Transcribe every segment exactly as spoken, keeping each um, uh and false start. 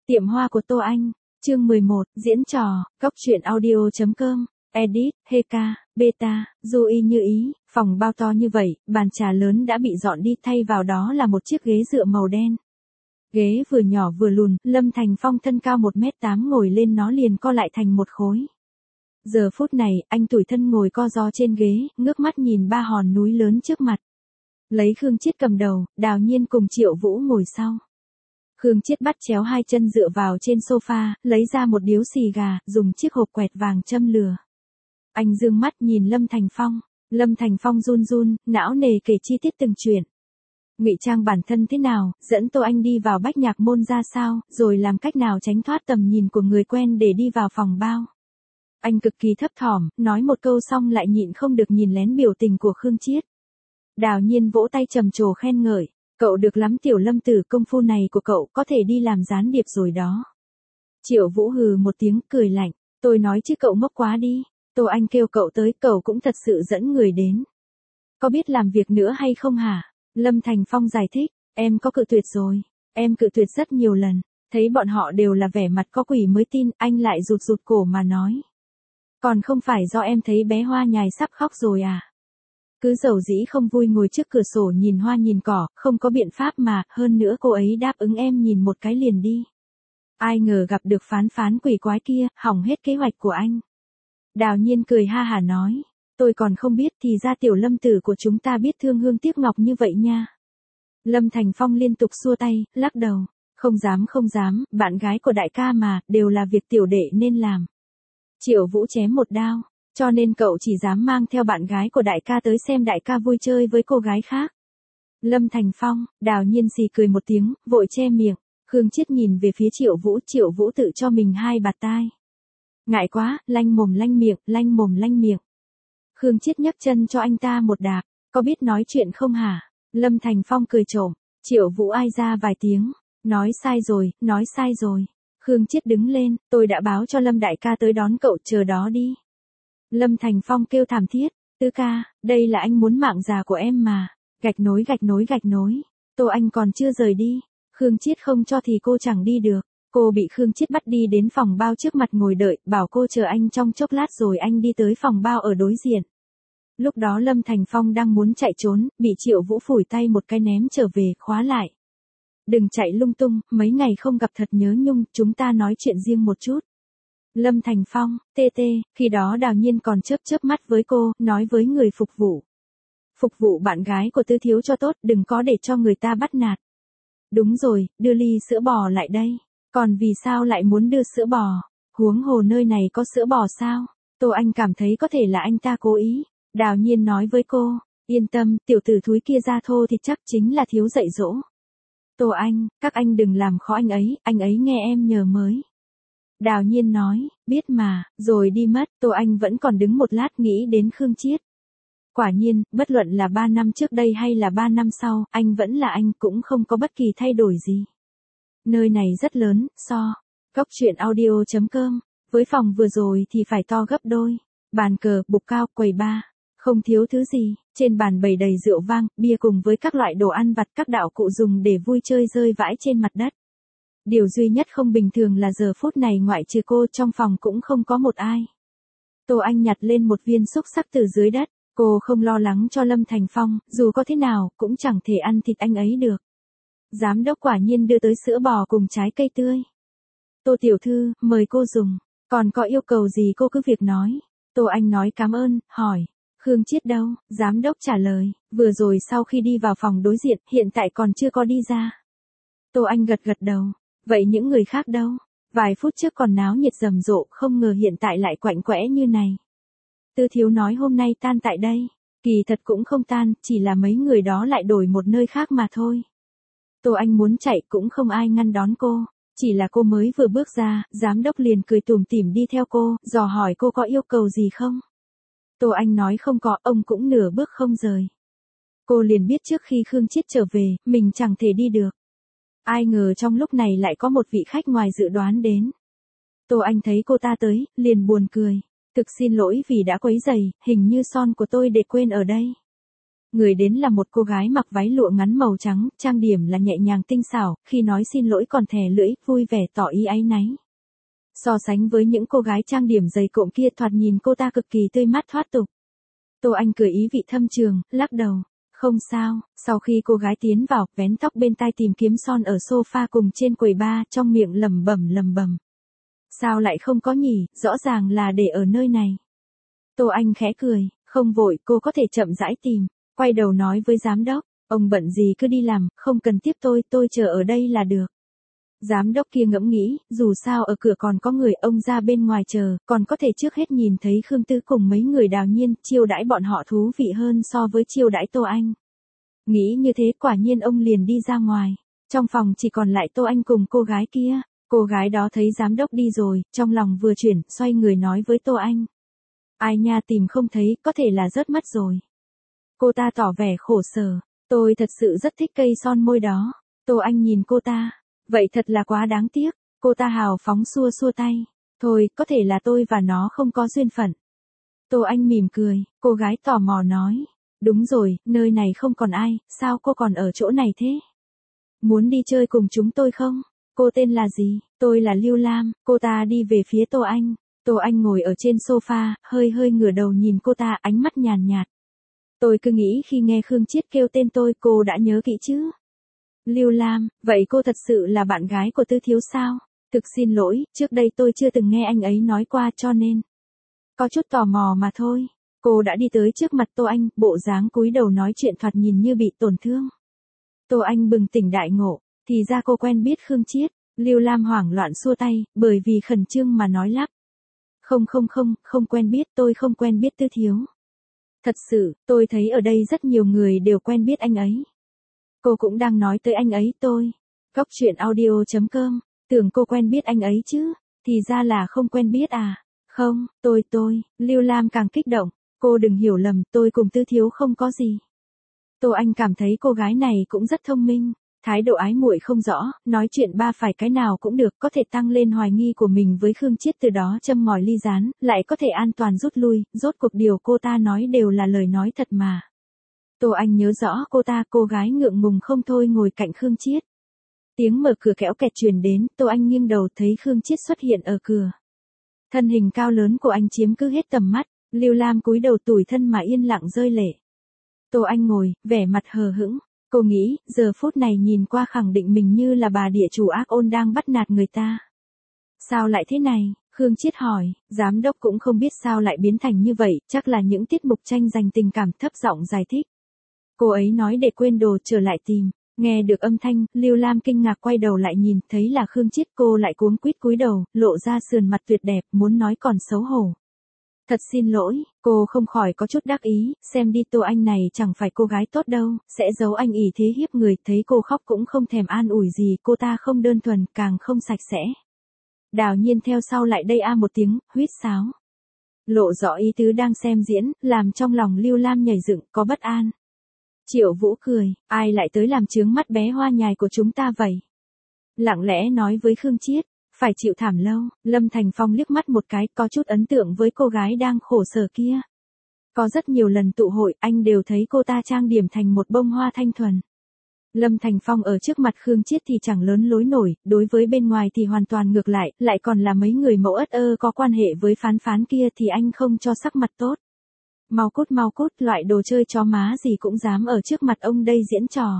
Tiệm hoa của Tô Anh, chương mười một, diễn trò, góc truyện audio chấm com, edit, Heka, beta, du y như ý, phòng bao to như vậy, bàn trà lớn đã bị dọn đi, thay vào đó là một chiếc ghế dựa màu đen. Ghế vừa nhỏ vừa lùn, Lâm Thành Phong thân cao một mét tám ngồi lên nó liền co lại thành một khối. Giờ phút này, anh tủi thân ngồi co ro trên ghế, ngước mắt nhìn ba hòn núi lớn trước mặt. Lấy Khương Chiết cầm đầu, Đào Nhiên cùng Triệu Vũ ngồi sau. Khương Chiết bắt chéo hai chân dựa vào trên sofa, lấy ra một điếu xì gà, dùng chiếc hộp quẹt vàng châm lửa. Anh dương mắt nhìn Lâm Thành Phong, Lâm Thành Phong run run, não nề kể chi tiết từng chuyện. Ngụy trang bản thân thế nào, dẫn Tô Anh đi vào Bách Nhạc Môn ra sao, rồi làm cách nào tránh thoát tầm nhìn của người quen để đi vào phòng bao. Anh cực kỳ thấp thỏm, nói một câu xong lại nhịn không được nhìn lén biểu tình của Khương Chiết. Đào Nhiên vỗ tay trầm trồ khen ngợi, cậu được lắm Tiểu Lâm tử, công phu này của cậu có thể đi làm gián điệp rồi đó. Triệu Vũ hừ một tiếng cười lạnh, tôi nói chứ cậu ngốc quá đi, Tô Anh kêu cậu tới, cậu cũng thật sự dẫn người đến. Có biết làm việc nữa hay không hả? Lâm Thành Phong giải thích, em có cự tuyệt rồi, em cự tuyệt rất nhiều lần, thấy bọn họ đều là vẻ mặt có quỷ mới tin, anh lại rụt rụt cổ mà nói. Còn không phải do em thấy bé Hoa Nhài sắp khóc rồi à? Cứ dầu dĩ không vui ngồi trước cửa sổ nhìn hoa nhìn cỏ, không có biện pháp mà, hơn nữa cô ấy đáp ứng em nhìn một cái liền đi. Ai ngờ gặp được phán phán quỷ quái kia, hỏng hết kế hoạch của anh. Đào Nhiên cười ha hả nói, tôi còn không biết thì ra Tiểu Lâm tử của chúng ta biết thương hương tiếc ngọc như vậy nha. Lâm Thành Phong liên tục xua tay, lắc đầu, không dám không dám, bạn gái của đại ca mà, đều là việc tiểu đệ nên làm. Triệu Vũ chém một đao. Cho nên cậu chỉ dám mang theo bạn gái của đại ca tới xem đại ca vui chơi với cô gái khác. Lâm Thành Phong, Đào Nhiên xì cười một tiếng, vội che miệng. Khương Chiết nhìn về phía Triệu Vũ, Triệu Vũ tự cho mình hai bạt tai. Ngại quá, lanh mồm lanh miệng, lanh mồm lanh miệng. Khương Chiết nhấc chân cho anh ta một đạp, có biết nói chuyện không hả? Lâm Thành Phong cười trộm, Triệu Vũ ai ra vài tiếng, nói sai rồi, nói sai rồi. Khương Chiết đứng lên, tôi đã báo cho Lâm đại ca tới đón cậu, chờ đó đi. Lâm Thành Phong kêu thảm thiết, Tứ ca, đây là anh muốn mạng già của em mà, gạch nối gạch nối gạch nối, Tô Anh còn chưa rời đi, Khương Chiết không cho thì cô chẳng đi được, cô bị Khương Chiết bắt đi đến phòng bao trước mặt ngồi đợi, bảo cô chờ anh trong chốc lát rồi anh đi tới phòng bao ở đối diện. Lúc đó Lâm Thành Phong đang muốn chạy trốn, bị Triệu Vũ phủi tay một cái ném trở về, khóa lại. Đừng chạy lung tung, mấy ngày không gặp thật nhớ nhung, chúng ta nói chuyện riêng một chút. Lâm Thành Phong, tê tê, khi đó Đào Nhiên còn chớp chớp mắt với cô, nói với người phục vụ. Phục vụ bạn gái của Tư thiếu cho tốt, đừng có để cho người ta bắt nạt. Đúng rồi, đưa ly sữa bò lại đây. Còn vì sao lại muốn đưa sữa bò? Huống hồ nơi này có sữa bò sao? Tô Anh cảm thấy có thể là anh ta cố ý. Đào Nhiên nói với cô, yên tâm, tiểu tử thúi kia ra thô thì chắc chính là thiếu dạy dỗ. Tô Anh, các anh đừng làm khó anh ấy, anh ấy nghe em nhờ mới. Đào Nhiên nói, biết mà, rồi đi mất, Tô Anh vẫn còn đứng một lát nghĩ đến Khương Chiết. Quả nhiên, bất luận là ba năm trước đây hay là ba năm sau, anh vẫn là anh, cũng không có bất kỳ thay đổi gì. Nơi này rất lớn, so. Góc truyện audio chấm com, với phòng vừa rồi thì phải to gấp đôi. Bàn cờ, bục cao, quầy bar, không thiếu thứ gì, trên bàn bày đầy rượu vang, bia cùng với các loại đồ ăn vặt, các đạo cụ dùng để vui chơi rơi vãi trên mặt đất. Điều duy nhất không bình thường là giờ phút này ngoại trừ cô trong phòng cũng không có một ai. Tô Anh nhặt lên một viên xúc xắc từ dưới đất, cô không lo lắng cho Lâm Thành Phong, dù có thế nào cũng chẳng thể ăn thịt anh ấy được. Giám đốc quả nhiên đưa tới sữa bò cùng trái cây tươi. Tô tiểu thư, mời cô dùng, còn có yêu cầu gì cô cứ việc nói. Tô Anh nói cảm ơn, hỏi, Khương Chiết đâu? Giám đốc trả lời, vừa rồi sau khi đi vào phòng đối diện, hiện tại còn chưa có đi ra. Tô Anh gật gật đầu. Vậy những người khác đâu? Vài phút trước còn náo nhiệt rầm rộ, không ngờ hiện tại lại quạnh quẽ như này. Tư thiếu nói hôm nay tan tại đây. Kỳ thật cũng không tan, chỉ là mấy người đó lại đổi một nơi khác mà thôi. Tô Anh muốn chạy cũng không ai ngăn đón cô. Chỉ là cô mới vừa bước ra, giám đốc liền cười tủm tỉm đi theo cô, dò hỏi cô có yêu cầu gì không? Tô Anh nói không có, ông cũng nửa bước không rời. Cô liền biết trước khi Khương Chiết trở về, mình chẳng thể đi được. Ai ngờ trong lúc này lại có một vị khách ngoài dự đoán đến. Tô Anh thấy cô ta tới, liền buồn cười. Thực xin lỗi vì đã quấy rầy, hình như son của tôi để quên ở đây. Người đến là một cô gái mặc váy lụa ngắn màu trắng, trang điểm là nhẹ nhàng tinh xảo, khi nói xin lỗi còn thè lưỡi, vui vẻ tỏ ý áy náy. So sánh với những cô gái trang điểm dày cộm kia thoạt nhìn cô ta cực kỳ tươi mát thoát tục. Tô Anh cười ý vị thâm trường, lắc đầu. Không sao, sau khi cô gái tiến vào, vén tóc bên tai tìm kiếm son ở sofa cùng trên quầy bar, trong miệng lẩm bẩm lẩm bẩm. Sao lại không có nhỉ, rõ ràng là để ở nơi này. Tô Anh khẽ cười, không vội, cô có thể chậm rãi tìm, quay đầu nói với giám đốc, ông bận gì cứ đi làm, không cần tiếp tôi, tôi chờ ở đây là được. Giám đốc kia ngẫm nghĩ, dù sao ở cửa còn có người, ông ra bên ngoài chờ, còn có thể trước hết nhìn thấy Khương Tư cùng mấy người Đào Nhiên, chiêu đãi bọn họ thú vị hơn so với chiêu đãi Tô Anh. Nghĩ như thế quả nhiên ông liền đi ra ngoài, trong phòng chỉ còn lại Tô Anh cùng cô gái kia, cô gái đó thấy giám đốc đi rồi, trong lòng vừa chuyển, xoay người nói với Tô Anh. Ai nha tìm không thấy, có thể là rớt mất rồi. Cô ta tỏ vẻ khổ sở, tôi thật sự rất thích cây son môi đó. Tô Anh nhìn cô ta. Vậy thật là quá đáng tiếc, cô ta hào phóng xua xua tay. Thôi, có thể là tôi và nó không có duyên phận. Tô Anh mỉm cười, cô gái tò mò nói. Đúng rồi, nơi này không còn ai, sao cô còn ở chỗ này thế? Muốn đi chơi cùng chúng tôi không? Cô tên là gì? Tôi là Lưu Lam, cô ta đi về phía Tô Anh. Tô Anh ngồi ở trên sofa, hơi hơi ngửa đầu nhìn cô ta, ánh mắt nhàn nhạt. Tôi cứ nghĩ khi nghe Khương Chiết kêu tên tôi cô đã nhớ kỹ chứ. Lưu Lam, vậy cô thật sự là bạn gái của Tư Thiếu sao? Thực xin lỗi, trước đây tôi chưa từng nghe anh ấy nói qua cho nên. Có chút tò mò mà thôi. Cô đã đi tới trước mặt Tô Anh, bộ dáng cúi đầu nói chuyện thoạt nhìn như bị tổn thương. Tô Anh bừng tỉnh đại ngộ, thì ra cô quen biết Khương Chiết. Lưu Lam hoảng loạn xua tay, bởi vì khẩn trương mà nói lắp. Không không không, không quen biết, tôi không quen biết Tư Thiếu. Thật sự, tôi thấy ở đây rất nhiều người đều quen biết anh ấy. Cô cũng đang nói tới anh ấy tôi. Góc truyện audio chấm com, tưởng cô quen biết anh ấy chứ, thì ra là không quen biết à. Không, tôi tôi, Lưu Lam càng kích động, cô đừng hiểu lầm, tôi cùng Tư Thiếu không có gì. Tô Anh cảm thấy cô gái này cũng rất thông minh, thái độ ái muội không rõ, nói chuyện ba phải cái nào cũng được, có thể tăng lên hoài nghi của mình với Khương Chiết từ đó châm ngòi ly gián, lại có thể an toàn rút lui, rốt cuộc điều cô ta nói đều là lời nói thật mà. Tô Anh nhớ rõ cô ta, cô gái ngượng ngùng không thôi ngồi cạnh Khương Chiết. Tiếng mở cửa kéo kẹt truyền đến, Tô Anh nghiêng đầu thấy Khương Chiết xuất hiện ở cửa. Thân hình cao lớn của anh chiếm cứ hết tầm mắt, Lưu Lam cúi đầu tủi thân mà yên lặng rơi lệ. Tô Anh ngồi, vẻ mặt hờ hững, cô nghĩ, giờ phút này nhìn qua khẳng định mình như là bà địa chủ ác ôn đang bắt nạt người ta. Sao lại thế này? Khương Chiết hỏi, giám đốc cũng không biết sao lại biến thành như vậy, chắc là những tiết mục tranh giành tình cảm, thấp giọng giải thích. Cô ấy nói để quên đồ trở lại tìm, nghe được âm thanh, Lưu Lam kinh ngạc quay đầu lại nhìn, thấy là Khương Chiết, cô lại cuống quýt cúi đầu, lộ ra sườn mặt tuyệt đẹp, muốn nói còn xấu hổ. Thật xin lỗi, cô không khỏi có chút đắc ý, xem đi Tô Anh này chẳng phải cô gái tốt đâu, sẽ giấu anh ỷ thế hiếp người, thấy cô khóc cũng không thèm an ủi gì, cô ta không đơn thuần, càng không sạch sẽ. Đào Nhiên theo sau lại đây a một tiếng, huýt sáo. Lộ rõ ý tứ đang xem diễn, làm trong lòng Lưu Lam nhảy dựng, có bất an. Triệu Vũ cười, ai lại tới làm chướng mắt bé hoa nhài của chúng ta vậy? Lặng lẽ nói với Khương Chiết, phải chịu thảm lâu, Lâm Thành Phong liếc mắt một cái, có chút ấn tượng với cô gái đang khổ sở kia. Có rất nhiều lần tụ hội, anh đều thấy cô ta trang điểm thành một bông hoa thanh thuần. Lâm Thành Phong ở trước mặt Khương Chiết thì chẳng lớn lối nổi, đối với bên ngoài thì hoàn toàn ngược lại, lại còn là mấy người mẫu ất ơ có quan hệ với phán phán kia thì anh không cho sắc mặt tốt. Mau cút mau cút, loại đồ chơi chó má gì cũng dám ở trước mặt ông đây diễn trò.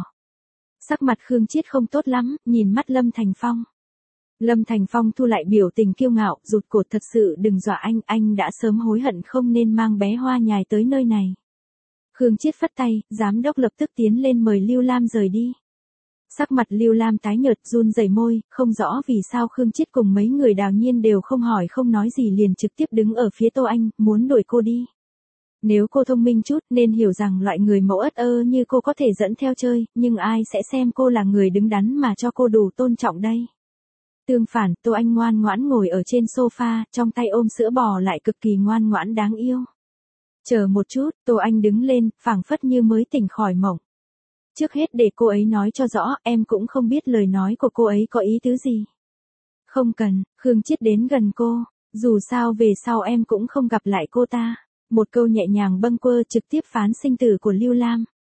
Sắc mặt Khương Chiết không tốt lắm, nhìn mắt Lâm Thành Phong. Lâm Thành Phong thu lại biểu tình kiêu ngạo, rụt cổ, thật sự đừng dọa anh, anh đã sớm hối hận không nên mang bé hoa nhài tới nơi này. Khương Chiết phất tay, giám đốc lập tức tiến lên mời Lưu Lam rời đi. Sắc mặt Lưu Lam tái nhợt, run rẩy môi, không rõ vì sao Khương Chiết cùng mấy người Đào Nhiên đều không hỏi không nói gì liền trực tiếp đứng ở phía Tô Anh, muốn đuổi cô đi. Nếu cô thông minh chút nên hiểu rằng loại người mẫu ất ơ như cô có thể dẫn theo chơi, nhưng ai sẽ xem cô là người đứng đắn mà cho cô đủ tôn trọng đây. Tương phản, Tô Anh ngoan ngoãn ngồi ở trên sofa, trong tay ôm sữa bò lại cực kỳ ngoan ngoãn đáng yêu. Chờ một chút, Tô Anh đứng lên, phảng phất như mới tỉnh khỏi mộng. Trước hết để cô ấy nói cho rõ, em cũng không biết lời nói của cô ấy có ý tứ gì. Không cần, Khương Chiết đến gần cô, dù sao về sau em cũng không gặp lại cô ta. Một câu nhẹ nhàng bâng quơ trực tiếp phán sinh tử của Lưu Lam.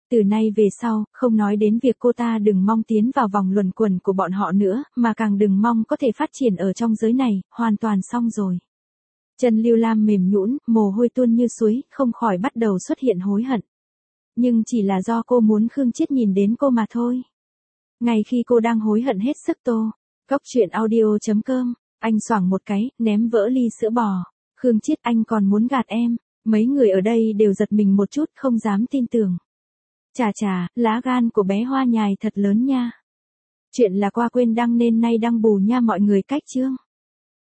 Từ nay về sau, không nói đến việc cô ta đừng mong tiến vào vòng luẩn quẩn của bọn họ nữa, mà càng đừng mong có thể phát triển ở trong giới này, hoàn toàn xong rồi. Chân Lưu Lam mềm nhũn, mồ hôi tuôn như suối, không khỏi bắt đầu xuất hiện hối hận. Nhưng chỉ là do cô muốn Khương Chiết nhìn đến cô mà thôi. Ngay khi cô đang hối hận hết sức tô, Cóc truyện audio chấm com, anh xoảng một cái, ném vỡ ly sữa bò. Khương Chiết, anh còn muốn gạt em. Mấy người ở đây đều giật mình một chút, không dám tin tưởng. Chà chà, lá gan của bé Hoa Nhài thật lớn nha. Chuyện là qua quên đăng nên nay đăng bù nha mọi người cách chương.